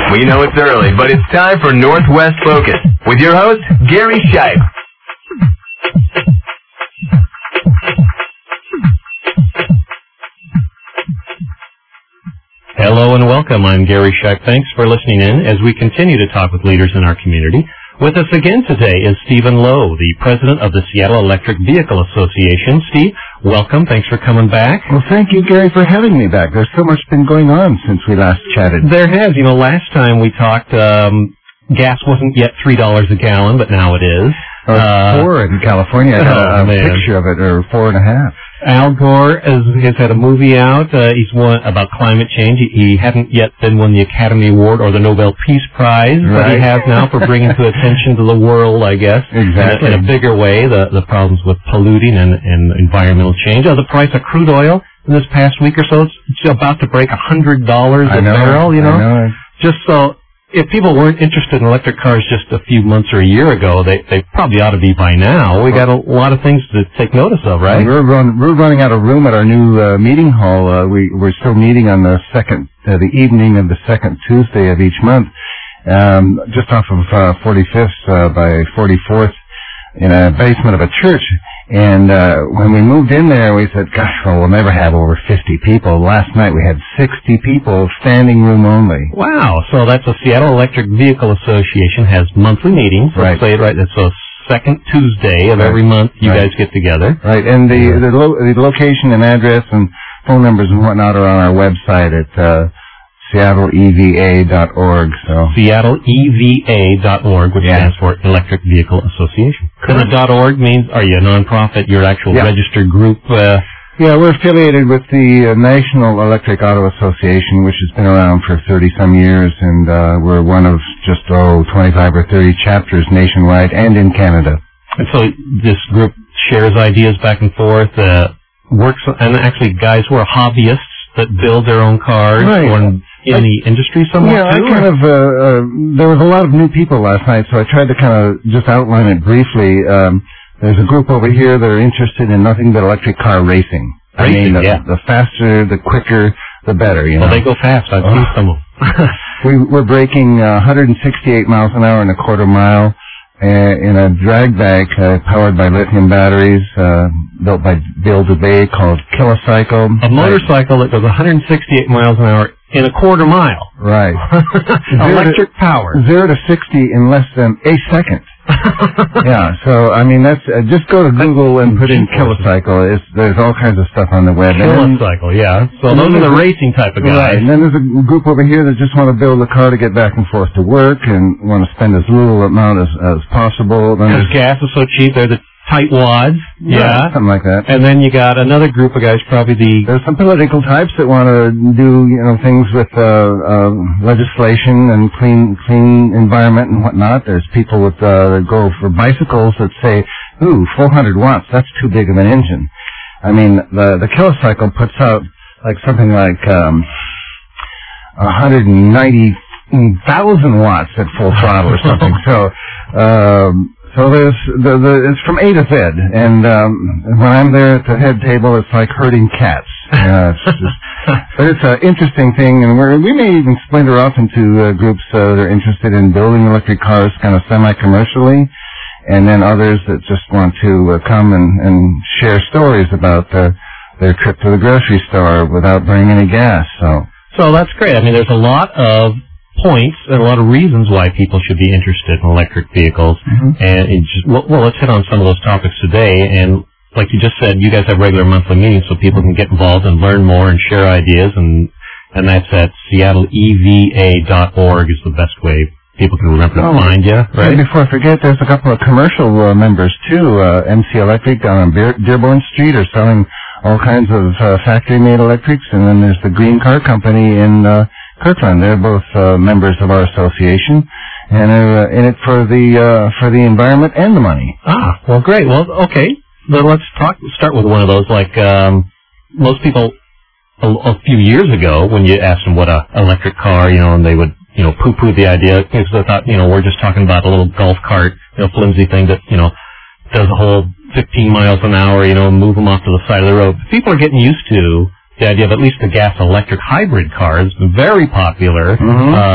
We know it's early, but it's time for Northwest Focus with your host, Gary Scheib. Hello and welcome. I'm Gary Scheib. Thanks for listening in as we continue to talk with leaders in our community. With us again today is Stephen Lowe, the president of the Seattle Electric Vehicle Association. Steve, welcome. Thanks for coming back. Well, thank you, Gary, for having me back. There's so much been going on since we last chatted. There has. You know, last time we talked, gas wasn't yet $3 a gallon, but now it is. Four in California. I got a picture of it, or 4.5. Al Gore has had a movie out. He's won about climate change. He hadn't yet then won the Academy Award or the Nobel Peace Prize, right. But he has now for bringing to attention to the world, I guess, exactly. in a bigger way, the problems with polluting and environmental change. The price of crude oil in this past week or so, it's about to break $100 a barrel, you know? I know. Just so... If people weren't interested in electric cars just a few months or a year ago, they probably ought to be by now. We got a lot of things to take notice of, right? We're running out of room at our new meeting hall. We're still meeting on the evening of the second Tuesday of each month, just off of 45th by 44th in a basement of a church. And when we moved in there, we said, gosh, well, we'll never have over 50 people. Last night we had 60 people, standing room only. Wow. So that's the Seattle Electric Vehicle Association has monthly meetings. Right. Let's say it right. That's the second Tuesday of every month you guys get together. Right. And the location and address and phone numbers and whatnot are on our website at SeattleEVA.org. So SeattleEVA.org, which stands for Electric Vehicle Association. And the .org means, are you a nonprofit? You're an actual registered group? Yeah, we're affiliated with the National Electric Auto Association, which has been around for 30-some years, and we're one of just 25 or 30 chapters nationwide and in Canada. And so this group shares ideas back and forth, works, and actually guys who are hobbyists that build their own cars, or in the industry somewhat too? There was a lot of new people last night, so I tried to kind of just outline it briefly. There's a group over here that are interested in nothing but electric car racing. The faster, the quicker, the better, you know. Well, they go fast. I've seen some of them. We're breaking 168 miles an hour in a quarter mile in a drag bike powered by lithium batteries, built by Bill DeBay, called Kilocycle. A motorcycle that goes 168 miles an hour in a quarter mile. Right. Electric power. 0 to 60 in less than a second. Yeah, so, I mean, that's, just go to Google and put in Kilocycle. There's all kinds of stuff on the web. Kilocycle, yeah. So those are the racing type of guys. Right, and then there's a group over here that just want to build a car to get back and forth to work and want to spend as little amount as possible. Because gas is so cheap, they're the tight wads. Yeah, something like that. And then you got another group of guys, There's some political types that want to do, things with legislation and clean environment and whatnot. There's people that go for bicycles that say, 400 watts, that's too big of an engine. I mean, the Kilocycle puts out something like 190,000 watts at full throttle or something. So there's it's from A to Z, and when I'm there at the head table, it's like herding cats. But it's an interesting thing, and we may even splinter off into groups that are interested in building electric cars, kind of semi-commercially, and then others that just want to come and share stories about their trip to the grocery store without burning any gas. So that's great. I mean, there's a lot of points and a lot of reasons why people should be interested in electric vehicles. Mm-hmm. And let's hit on some of those topics today. And like you just said, you guys have regular monthly meetings so people can get involved and learn more and share ideas. And that's at SeattleEVA.org is the best way people can remember to find you, right? And before I forget, there's a couple of commercial members too. MC Electric down on Dearborn Street are selling all kinds of factory-made electrics. And then there's the Green Car Company in Kirkland. They're both members of our association, and are in it for the environment and the money. Ah, well, great. Well, okay. Then let's start with one of those. Like most people, a few years ago, when you asked them what a electric car, and they would poo-poo the idea because they thought, we're just talking about a little golf cart, flimsy thing that does a whole 15 miles an hour, move them off to the side of the road. People are getting used to the idea of at least the gas-electric hybrid car is very popular. Mm-hmm.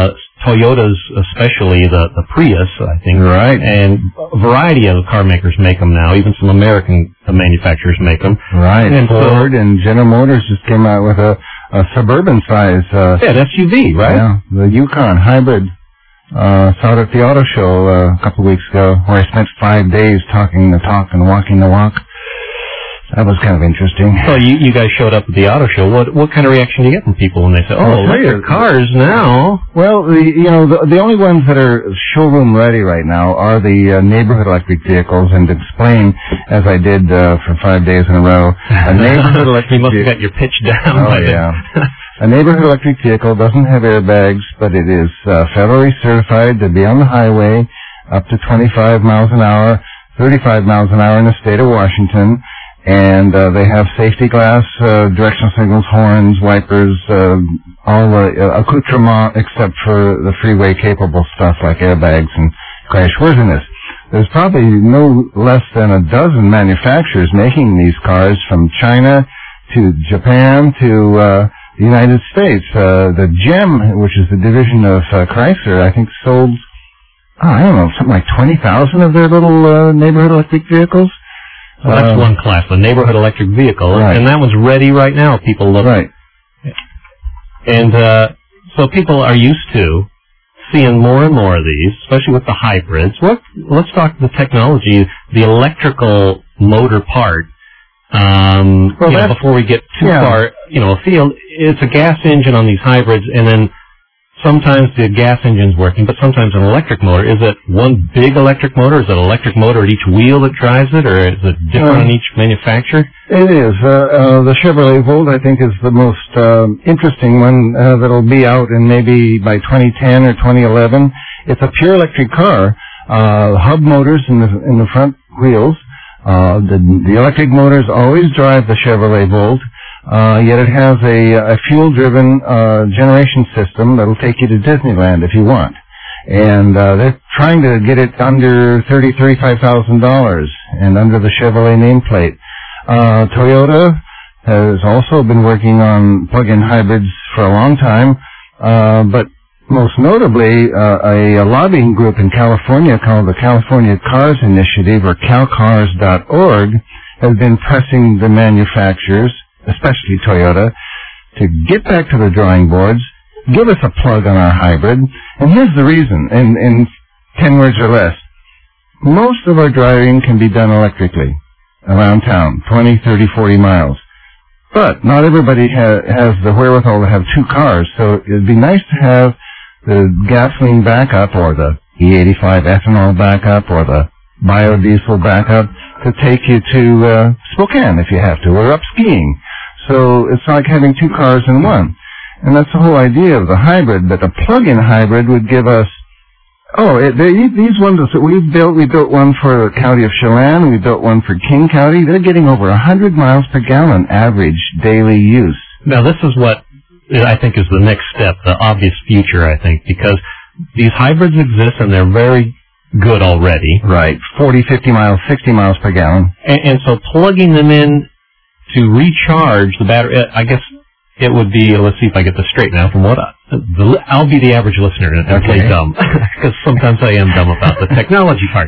Toyota's, especially the Prius, I think. Right. And a variety of car makers make them now. Even some American manufacturers make them. Right. And Ford and General Motors just came out with a suburban size. An SUV, right? Yeah, the Yukon hybrid. Saw it at the auto show a couple of weeks ago, where I spent 5 days talking the talk and walking the walk. That was kind of interesting. So you guys showed up at the auto show. What kind of reaction do you get from people when they say, "Oh, electric cars now"? Well, the only ones that are showroom ready right now are the neighborhood electric vehicles, and to explain, as I did for 5 days in a row, a neighborhood electric. You must have got your pitch down. Oh yeah. A neighborhood electric vehicle doesn't have airbags, but it is federally certified to be on the highway up to 25 miles an hour, 35 miles an hour in the state of Washington. And they have safety glass, directional signals, horns, wipers, all the accoutrement except for the freeway-capable stuff like airbags and crash worthiness. There's probably no less than a dozen manufacturers making these cars, from China to Japan to the United States. The GEM, which is the division of Chrysler, I think sold, I don't know, something like 20,000 of their little neighborhood electric vehicles. Well, that's one class, the neighborhood electric vehicle, right. And that one's ready right now. People look. Right. And so people are used to seeing more and more of these, especially with the hybrids. Let's talk the technology, the electrical motor part. Before we get too far, field, it's a gas engine on these hybrids, and then sometimes the gas engine's working, but sometimes an electric motor. Is it one big electric motor? Is it an electric motor at each wheel that drives it, or is it different on each manufacturer? It is. The Chevrolet Volt, I think, is the most interesting one that'll be out in maybe by 2010 or 2011. It's a pure electric car. Hub motors in the front wheels. The electric motors always drive the Chevrolet Volt. Yet it has a fuel-driven generation system that'll take you to Disneyland if you want. And they're trying to get it under $35,000 and under the Chevrolet nameplate. Toyota has also been working on plug-in hybrids for a long time, but most notably, a lobbying group in California called the California Cars Initiative, or calcars.org, has been pressing the manufacturers, especially Toyota, to get back to the drawing boards, give us a plug on our hybrid. And here's the reason, in 10 words or less. Most of our driving can be done electrically around town, 20, 30, 40 miles. But not everybody has the wherewithal to have two cars, so it'd be nice to have the gasoline backup, or the E85 ethanol backup, or the biodiesel backup to take you to Spokane if you have to, or up skiing. So it's like having two cars in one. And that's the whole idea of the hybrid, but the plug-in hybrid would give us, these ones that we built one for the county of Chelan, we built one for King County. They're getting over 100 miles per gallon average daily use. Now this is what I think is the next step, the obvious future, I think, because these hybrids exist and they're very good already. Right. 40, 50 miles, 60 miles per gallon. And so plugging them in to recharge the battery, I guess it would be, let's see if I get this straight now, from what I'll be the average listener and play dumb, because sometimes I am dumb about the technology part.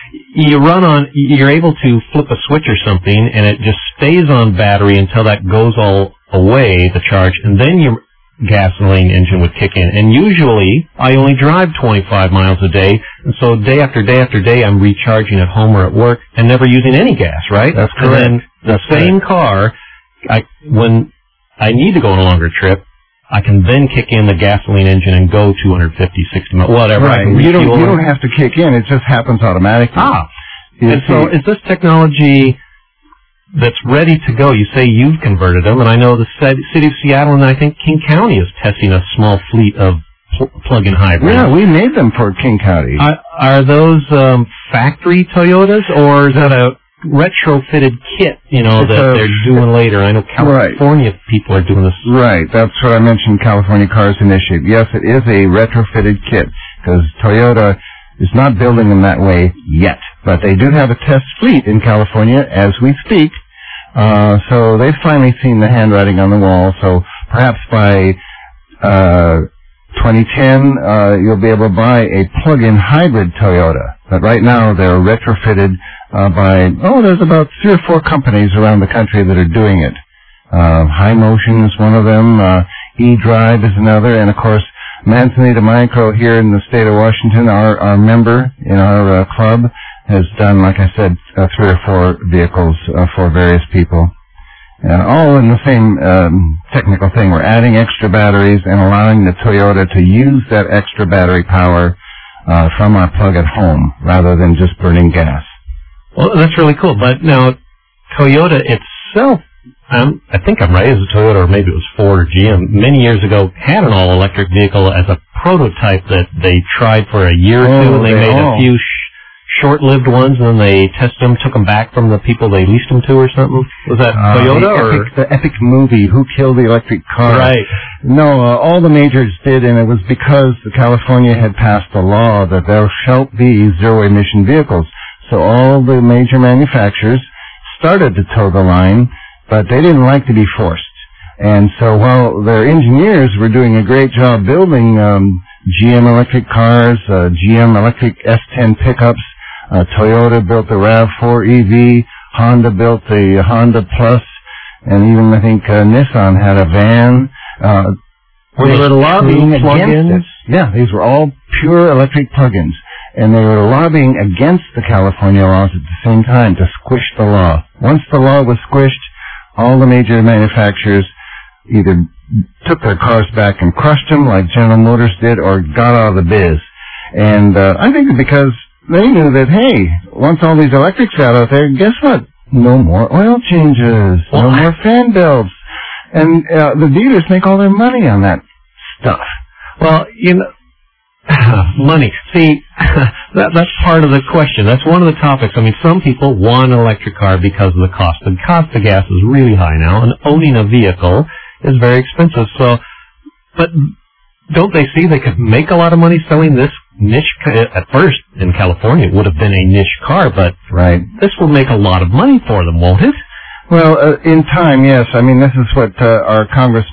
You're able to flip a switch or something, and it just stays on battery until that goes all away, the charge, and then your gasoline engine would kick in. And usually, I only drive 25 miles a day, and so day after day after day, I'm recharging at home or at work and never using any gas, right? That's correct. And then the same car, when I need to go on a longer trip, I can then kick in the gasoline engine and go 250, 60 miles, whatever. Right. You don't have to kick in. It just happens automatically. So is this technology that's ready to go? You say you've converted them, and I know the city of Seattle and I think King County is testing a small fleet of plug-in hybrids. Yeah, we made them for King County. Are those factory Toyotas, or is that a retrofitted kit, that they're doing later? I know California people are doing this. Right, that's what I mentioned, California Cars Initiative. Yes, it is a retrofitted kit, because Toyota is not building them that way yet. But they do have a test fleet in California as we speak. So they've finally seen the handwriting on the wall. So perhaps by 2010, you'll be able to buy a plug-in hybrid Toyota. But right now, they're retrofitted there's about 3 or 4 companies around the country that are doing it. High Motion is one of them. E-Drive is another. And, of course, Manzanita Micro here in the state of Washington, our member in our club, has done, like I said, 3 or 4 vehicles for various people. All in the same technical thing. We're adding extra batteries and allowing the Toyota to use that extra battery power from our plug at home rather than just burning gas. Well, that's really cool. But now, Toyota itself, I think I'm right, is a Toyota, or maybe it was Ford or GM, many years ago had an all-electric vehicle as a prototype that they tried for a year or two, and they made a few short-lived ones, and then they tested them, took them back from the people they leased them to or something? Was that Toyota? The epic movie, Who Killed the Electric Car? Right. No, all the majors did, and it was because California had passed a law that there shall be zero-emission vehicles. So all the major manufacturers started to toe the line, but they didn't like to be forced. And so while their engineers were doing a great job building GM electric cars, GM electric S10 pickups, Toyota built the RAV4 EV, Honda built the Honda Plus, and even I think Nissan had a van. They were lobbying against it. Yeah, these were all pure electric plug-ins. And they were lobbying against the California laws at the same time to squish the law. Once the law was squished, all the major manufacturers either took their cars back and crushed them like General Motors did or got out of the biz. And I think because they knew that, hey, once all these electrics got out there, guess what? No more oil changes, no more fan belts. And the dealers make all their money on that stuff. Well, money. See, that's part of the question. That's one of the topics. I mean, some people want an electric car because of the cost. The cost of gas is really high now, and owning a vehicle is very expensive. So, but don't they see they could make a lot of money selling this niche? At first, in California, it would have been a niche car, but this will make a lot of money for them, won't it? Well, in time, yes. I mean, this is what our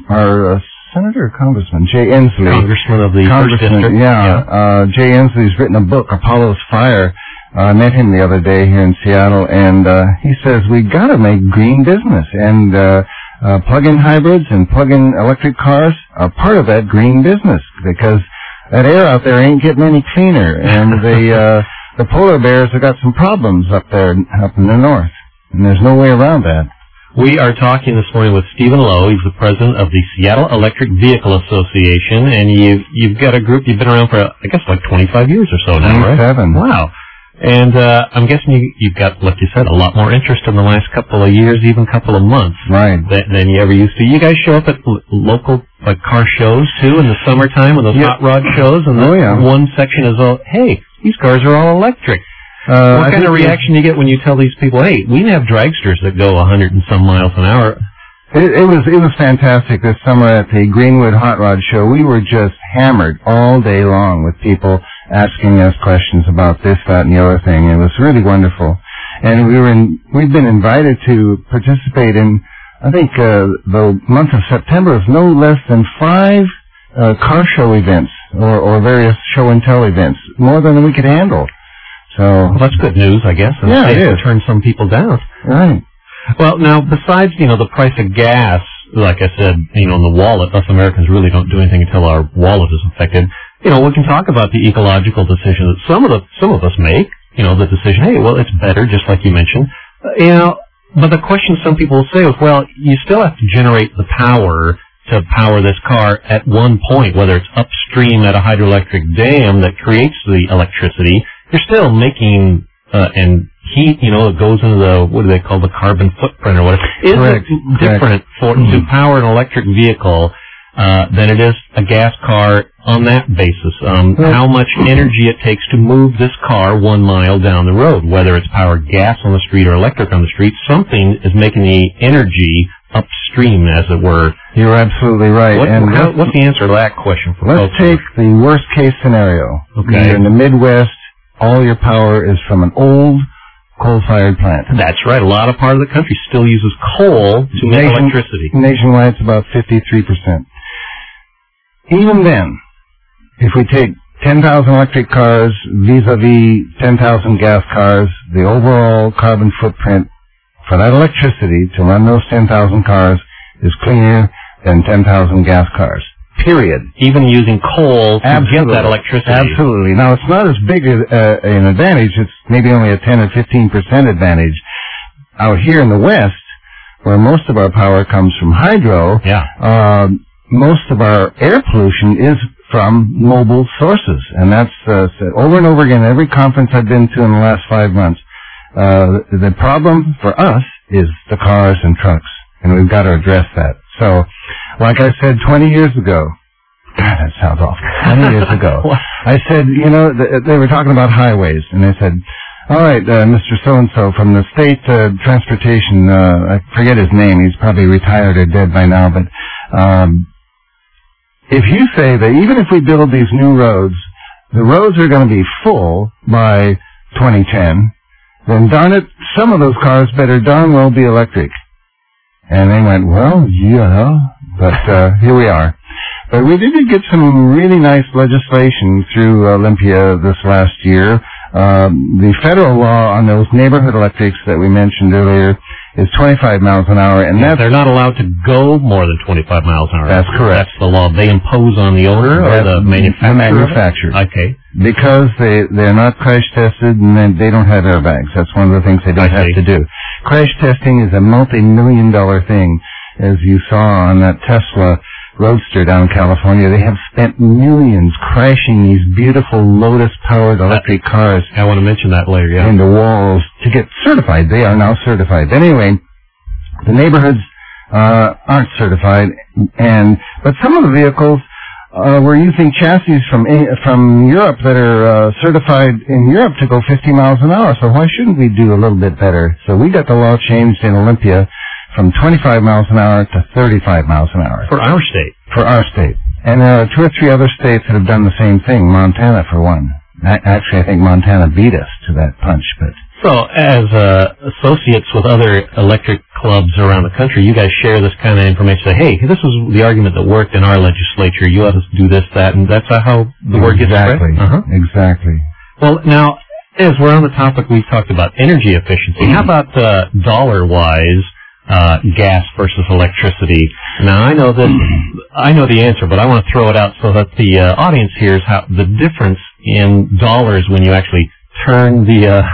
Senator or Congressman Jay Inslee. Congressman of the First District. Yeah. Jay Inslee's written a book, Apollo's Fire. I met him the other day here in Seattle, and he says we got to make green business, and plug-in hybrids and plug-in electric cars are part of that green business because that air out there ain't getting any cleaner, and the polar bears have got some problems up there, up in the north, and there's no way around that. We are talking this morning with Stephen Lowe. He's the president of the Seattle Electric Vehicle Association, and you've got a group you've been around for, I guess, like 25 years or so now, right? 27. Wow. And I'm guessing you've got, like you said, a lot more interest in the last couple of years, even couple of months, right, than you ever used to. You guys show up at local car shows, too, in the summertime, with those hot rod shows, and one section is all, hey, these cars are all electric. What kind of reaction do you get when you tell these people, hey, we have dragsters that go 100 and some miles an hour? It was fantastic this summer at the Greenwood Hot Rod Show. We were just hammered all day long with people asking us questions about this, that, and the other thing. It was really wonderful. And we've been invited to participate in, I think, the month of September is no less than 5 car show events or various show and tell events, more than we could handle. So that's good news, I guess. Yeah, it is. Turn some people down. Right. Well, now, besides, the price of gas, like I said, in the wallet, us Americans really don't do anything until our wallet is affected. We can talk about the ecological decision that some of us make, the decision, hey, well, it's better, just like you mentioned. But the question some people will say is, well, you still have to generate the power to power this car at one point, whether it's upstream at a hydroelectric dam that creates the electricity. You're still making and heat, it goes into the, what do they call, the carbon footprint or whatever. Is it different to power an electric vehicle than it is a gas car on that basis? How much energy it takes to move this car 1 mile down the road, whether it's powered gas on the street or electric on the street, something is making the energy upstream, as it were. You're absolutely right. What's the answer to that question? Let's take the worst case scenario. Okay. You're in the Midwest. All your power is from an old coal-fired plant. That's right. A lot of part of the country still uses coal to make electricity. Nationwide, it's about 53%. Even then, if we take 10,000 electric cars vis-a-vis 10,000 gas cars, the overall carbon footprint for that electricity to run those 10,000 cars is cleaner than 10,000 gas cars. Period. Even using coal to get that electricity. Absolutely. Now, it's not as big an advantage. It's maybe only a 10 or 15% advantage. Out here in the West, where most of our power comes from hydro, most of our air pollution is from mobile sources. And that's said over and over again, every conference I've been to in the last 5 months. The problem for us is the cars and trucks, and we've got to address that. So, like I said 20 years ago, God, that sounds awful. 20 years ago, I said, they were talking about highways, and they said, all right, Mr. So-and-so from the state transportation, I forget his name, he's probably retired or dead by now, but if you say that even if we build these new roads, the roads are going to be full by 2010, then darn it, some of those cars better darn well be electric. And they went, well, yeah, but here we are. But we did get some really nice legislation through Olympia this last year. The federal law on those neighborhood electrics that we mentioned earlier is 25 miles an hour, and they're not allowed to go more than 25 miles an hour. That's correct. That's the law they impose on the owner or the manufacturer? The manufacturer. Okay. Because they're not crash tested and they don't have airbags. That's one of the things they don't have to do. Crash testing is a multi-million-dollar thing, as you saw on that Tesla Roadster down in California. They have spent millions crashing these beautiful Lotus-powered electric cars. I want to mention that later, yeah. Into walls to get certified. They are now certified. Anyway, the neighborhoods aren't certified, but some of the vehicles we're using chassis from Europe that are certified in Europe to go 50 miles an hour. So why shouldn't we do a little bit better? So we got the law changed in Olympia from 25 miles an hour to 35 miles an hour. For our state. For our state. And there are 2 or 3 other states that have done the same thing. Montana, for one. Actually, I think Montana beat us to that punch. But so, as associates with other electric clubs around the country, you guys share this kind of information. Say, hey, this was the argument that worked in our legislature. You ought to do this, that, and that's how the word gets spread. Exactly. Well, now, as we're on the topic, we talked about energy efficiency. How about dollar-wise? Gas versus electricity. Now, I know the answer, but I want to throw it out so that the audience hears how the difference in dollars when you actually turn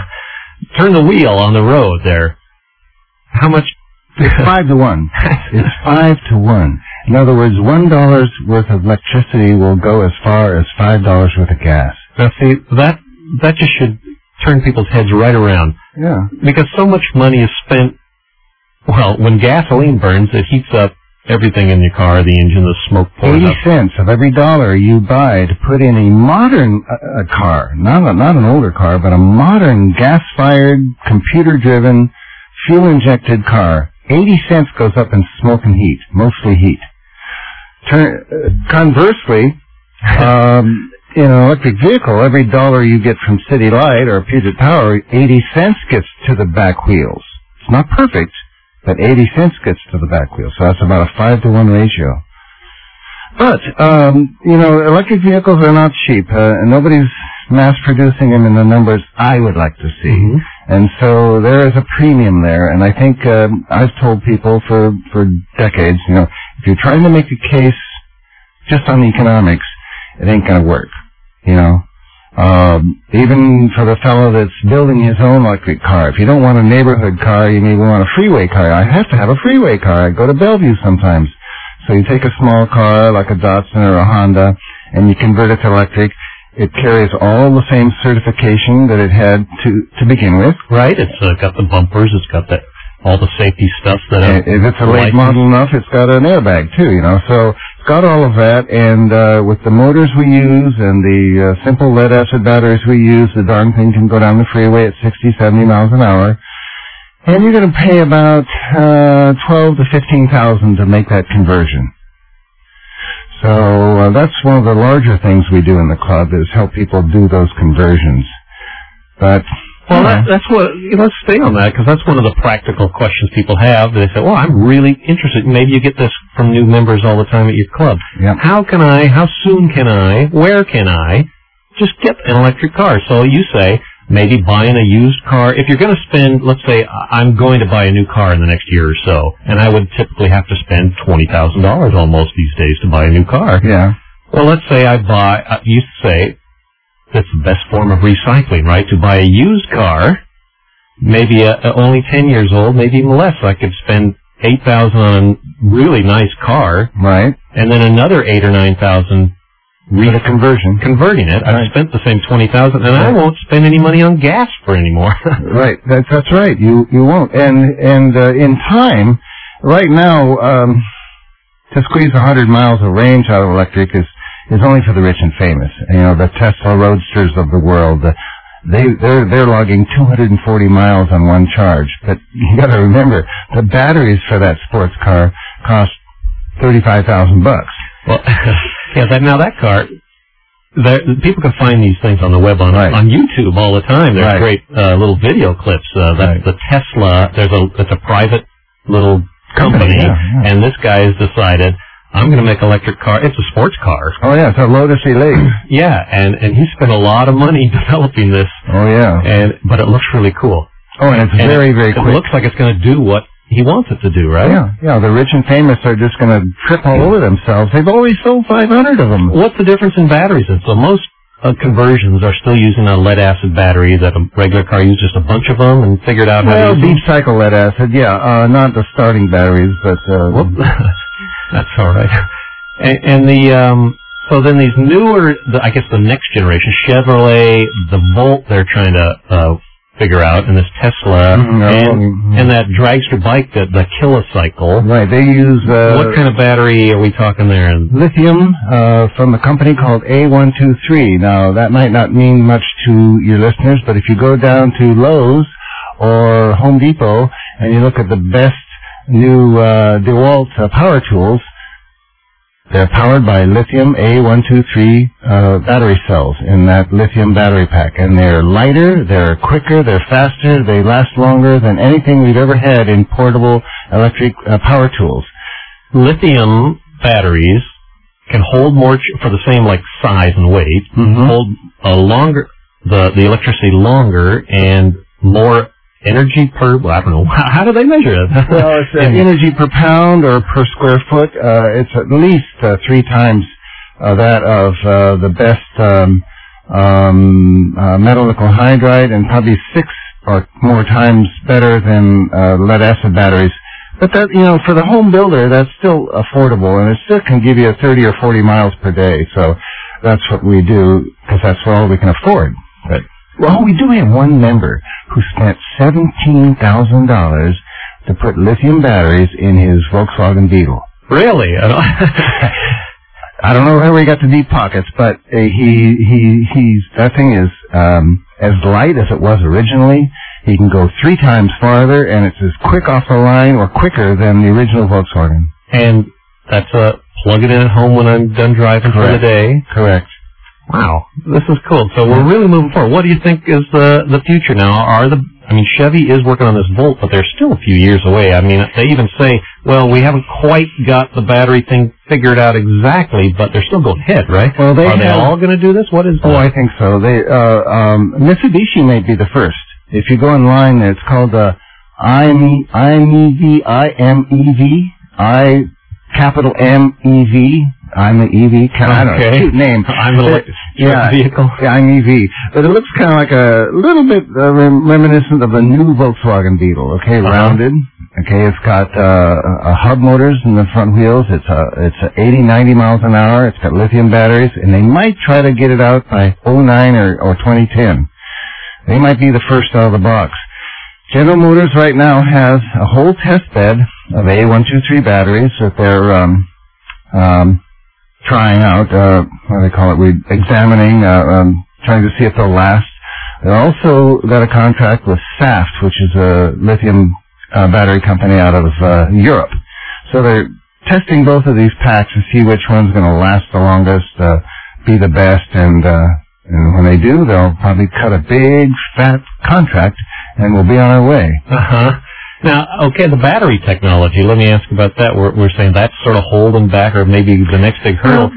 the wheel on the road there. How much? It's 5 to 1. It's 5 to 1. In other words, $1 worth of electricity will go as far as $5 worth of gas. Now, see, that just should turn people's heads right around. Yeah. Because so much money is spent. Well, when gasoline burns, it heats up everything in your car, the engine, the smoke pours 80 up. cents of every dollar you buy to put in a modern car, not an older car, but a modern gas-fired, computer-driven, fuel-injected car. 80 cents goes up in smoke and heat, mostly heat. Conversely, in an electric vehicle, every dollar you get from City Light or Puget Power, 80 cents gets to the back wheels. It's not perfect, but 80 cents gets to the back wheel, so that's about a 5 to 1 ratio. But, electric vehicles are not cheap, and nobody's mass-producing them in the numbers I would like to see. Mm-hmm. And so there is a premium there, and I think I've told people for decades, if you're trying to make a case just on economics, it ain't going to work, Even for the fellow that's building his own electric car. If you don't want a neighborhood car, you maybe want a freeway car. I have to have a freeway car. I go to Bellevue sometimes. So you take a small car like a Datsun or a Honda, and you convert it to electric. It carries all the same certification that it had to begin with. Right. It's got the bumpers. It's got all the safety stuff that. If it's a late model enough, it's got an airbag too. So it's got all of that, and with the motors we use and the simple lead-acid batteries we use, the darn thing can go down the freeway at 60, 70 miles an hour. And you're going to pay about $12,000 to $15,000 to make that conversion. So that's one of the larger things we do in the club is help people do those conversions. But Well, that's what. Let's stay on that, because that's one of the practical questions people have. They say, "Well, I'm really interested." Maybe you get this from new members all the time at your club. Yep. How soon can I? Where can I just get an electric car? So you say maybe buying a used car. If you're going to spend, let's say, I'm going to buy a new car in the next year or so, and I would typically have to spend $20,000 almost these days to buy a new car. Yeah. Well, let's say you say. That's the best form of recycling, right? To buy a used car, maybe only 10 years old, maybe even less. I could spend $8,000 on a really nice car, right? And then another $8,000 or $9,000 for the converting it. Right. I've spent the same $20,000, and I won't spend any money on gas for anymore. Right. That's right. You won't. And in time, right now, to squeeze 100 miles of range out of electric is only for the rich and famous. You know, the Tesla Roadsters of the world, they're logging 240 miles on one charge. But you got to remember, the batteries for that sports car cost $35,000. Well, now that car, people can find these things on the web on YouTube all the time. There's great little video clips. That's the Tesla. It's a private little company, and this guy has decided, I'm going to make an electric car. It's a sports car. Oh, yeah. It's a Lotus Elise. Yeah, and he spent a lot of money developing this. Oh, yeah. But it looks really cool. Oh, and it's very, very quick. It looks like it's going to do what he wants it to do, right? Yeah. The rich and famous are just going to trip all over themselves. They've already sold 500 of them. What's the difference in batteries? And so most conversions are still using a lead-acid battery that a regular car uses, just a bunch of them, and figured out how to use deep cycle lead-acid, not the starting batteries, but... That's all right. And so then these newer, I guess the next generation, Chevrolet, the Volt they're trying to figure out, and this Tesla, and that dragster bike, the Kilocycle. Right, they use... what kind of battery are we talking there? Lithium from a company called A123. Now, that might not mean much to your listeners, but if you go down to Lowe's or Home Depot and you look at the best new DeWalt power tools, they're powered by lithium A123 battery cells in that lithium battery pack. And they're lighter, they're quicker, they're faster, they last longer than anything we've ever had in portable electric power tools. Lithium batteries can hold more, for the same size and weight, hold the electricity longer and more energy per, I don't know, how do they measure it? Well, it's energy per pound or per square foot. It's at least 3 times that of the best metal nickel hydride, and probably 6 or more times better than lead-acid batteries. But that, for the home builder, that's still affordable, and it still can give you 30 or 40 miles per day. So that's what we do, because that's all we can afford. But, well, we do have one member who spent $17,000 to put lithium batteries in his Volkswagen Beetle. Really? I don't know where he got the deep pockets, but that thing is as light as it was originally. He can go 3 times farther, and it's as quick off the line or quicker than the original Volkswagen. And that's plug it in at home when I'm done driving for the day. Correct. Wow, this is cool. So we're really moving forward. What do you think is the future now? Chevy is working on this Volt, but they're still a few years away. They even say, well, we haven't quite got the battery thing figured out exactly, but they're still going ahead, right? Well, are they all going to do this? What is that? Oh, I think so. Mitsubishi may be the first. If you go online, it's called IMEV, capital M-E-V. I'm the EV. I don't know. Cute name. I'm an electric vehicle. Yeah, I'm EV. But it looks kind of like a little bit reminiscent of the new Volkswagen Beetle. Okay, rounded. Okay, it's got hub motors in the front wheels. It's 80, 90 miles an hour. It's got lithium batteries, and they might try to get it out by 2009 or 2010. They might be the first out of the box. General Motors right now has a whole test bed of A123 batteries that they're trying out, what do they call it? Examining, trying to see if they'll last. They also got a contract with Saft, which is a lithium battery company out of Europe. So they're testing both of these packs to see which one's going to last the longest, be the best, and And when they do, they'll probably cut a big, fat contract, and we'll be on our way. Now, okay, the battery technology, let me ask about that. We're saying that's sort of holding back, or maybe the next big hurdle.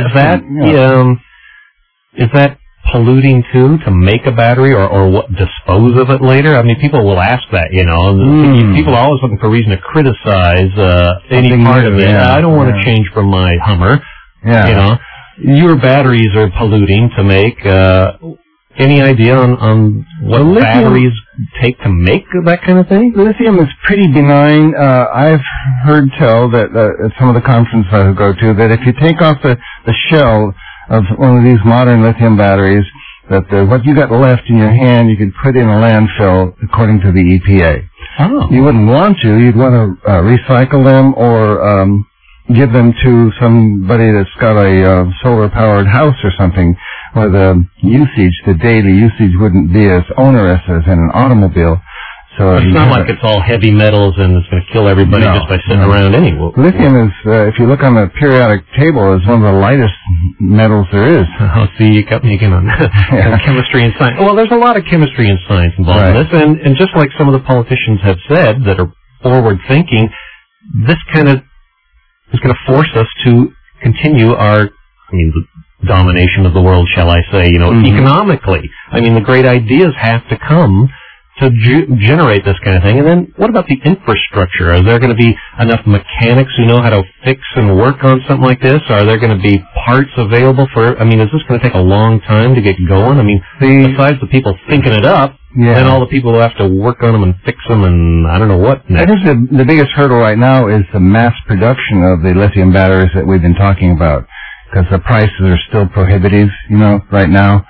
Is that polluting too, to make a battery, or what, dispose of it later? I mean, people will ask that, you know. People are always looking for a reason to criticize any part of it. I don't want to change from my Hummer. You know, your batteries are polluting to make. Any idea on what batteries take to make that kind of thing? Lithium is pretty benign. I've heard tell that at some of the conferences I go to, that if you take off the shell of one of these modern lithium batteries, that what you got left in your hand you could put in a landfill according to the EPA. Oh. You wouldn't want to. You'd want to recycle them or give them to somebody that's got a solar-powered house or something, where the daily usage wouldn't be as onerous as in an automobile. So it's not like it's all heavy metals and it's going to kill everybody just by sitting around anyway. Lithium is, if you look on the periodic table, is one of the lightest metals there is. Oh, see, you got me again on chemistry and science. Well, there's a lot of chemistry and science involved in this, and just like some of the politicians have said that are forward-thinking, this kind of is going to force us to continue our, domination of the world, shall I say, economically. I mean, the great ideas have to come to generate this kind of thing. And then what about the infrastructure? Are there going to be enough mechanics who know how to fix and work on something like this? Are there going to be parts available is this going to take a long time to get going? Besides the people thinking it up, then all the people who have to work on them and fix them and I don't know what next. I think the biggest hurdle right now is the mass production of the lithium batteries that we've been talking about, because the prices are still prohibitive, right now.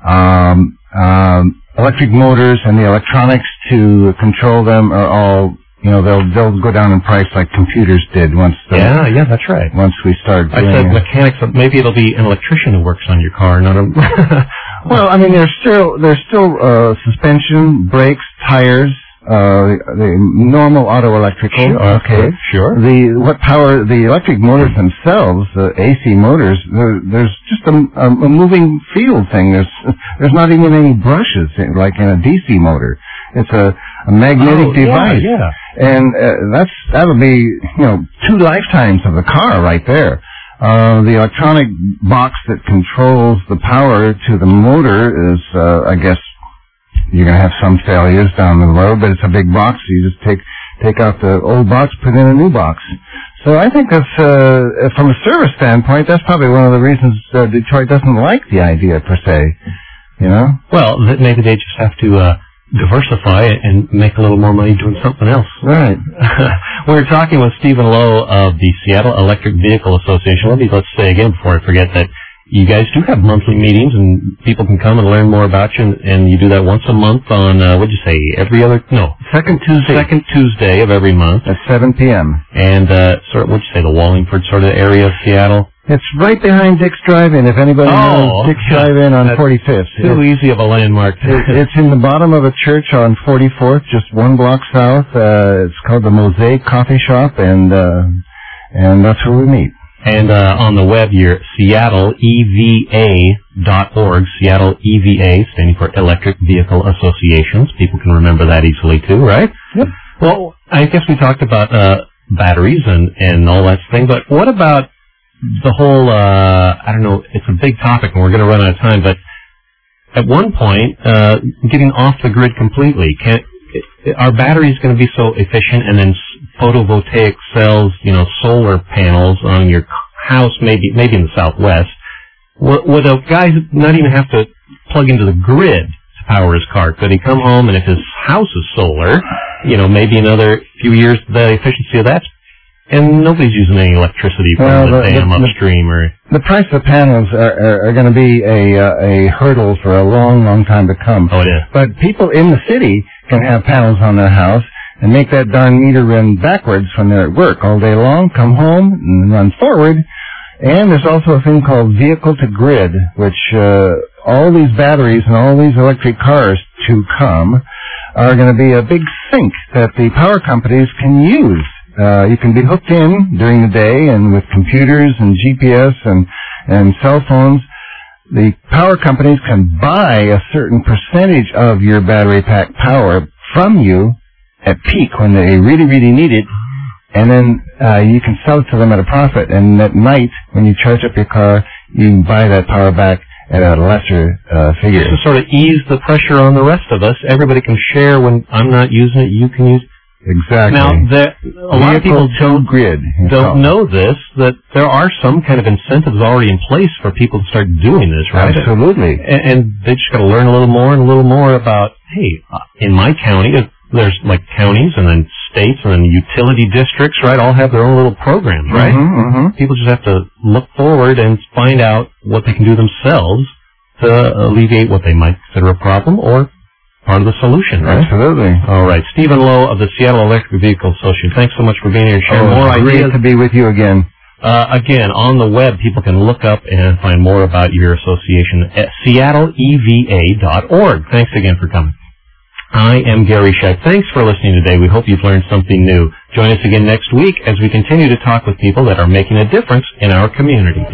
Electric motors and the electronics to control them are all, they'll go down in price like computers did once. That's right. Once we start doing I said mechanics, maybe it'll be an electrician who works on your car, not a... Well, there's still suspension, brakes, tires, the normal auto electrical. Sure. The electric motors themselves, the AC motors, there's just a moving field thing. There's not even any brushes like in a DC motor. It's a magnetic device. And that'll be, 2 lifetimes of the car right there. The electronic box that controls the power to the motor is, I guess, you're going to have some failures down the road, but it's a big box. So you just take out the old box, put in a new box. So I think that's, from a service standpoint, that's probably one of the reasons Detroit doesn't like the idea per se. Well, maybe they just have to diversify and make a little more money doing something else. Right. We're talking with Stephen Lowe of the Seattle Electric Vehicle Association. Let's say again before I forget that you guys do have monthly meetings, and people can come and learn more about you, and you do that once a month on, second Tuesday. Second Tuesday of every month. At 7 p.m. And, the Wallingford sort of area of Seattle? It's right behind Dick's Drive-In, if anybody knows Dick's Drive-In on 45th. Too easy of a landmark. It's in the bottom of a church on 44th, just 1 block south. It's called the Mosaic Coffee Shop, and that's where we meet. And on the web, you're SeattleEVA.org, Seattle EVA, standing for Electric Vehicle Associations. People can remember that easily, too, right? Yep. Well, I guess we talked about batteries and all that thing, but what about the whole, it's a big topic, and we're going to run out of time, but at one point, getting off the grid completely, are batteries going to be so efficient, and then photovoltaic cells, solar panels on your house, maybe in the Southwest, would a guy not even have to plug into the grid to power his car? Could he come home, and if his house is solar, maybe another few years, the efficiency of that, and nobody's using any electricity from the dam upstream or... The price of panels are going to be a hurdle for a long, long time to come. Oh, it is. But people in the city can have panels on their house and make that darn meter run backwards when they're at work all day long, come home and run forward. And there's also a thing called vehicle-to-grid, which all these batteries and all these electric cars to come are going to be a big sink that the power companies can use. You can be hooked in during the day, and with computers and GPS and cell phones, the power companies can buy a certain percentage of your battery pack power from you at peak when they really, really need it, and then you can sell it to them at a profit. And at night, when you charge up your car, you can buy that power back at a lesser figure. Just to sort of ease the pressure on the rest of us, everybody can share when I'm not using it, you can use. Exactly. Now, a lot of people don't know this, that there are some kind of incentives already in place for people to start doing this, right? Absolutely. And they just got to learn a little more about, hey, in my county, there's like counties and then states and then utility districts, right, all have their own little programs, right? Mm-hmm. People just have to look forward and find out what they can do themselves to alleviate what they might consider a problem or part of the solution, right? Absolutely. All right. Stephen Lowe of the Seattle Electric Vehicle Association, thanks so much for being here and sharing more ideas. Great to be with you again. Again, on the web, people can look up and find more about your association at seattleeva.org. Thanks again for coming. I am Gary Scheck. Thanks for listening today. We hope you've learned something new. Join us again next week as we continue to talk with people that are making a difference in our community.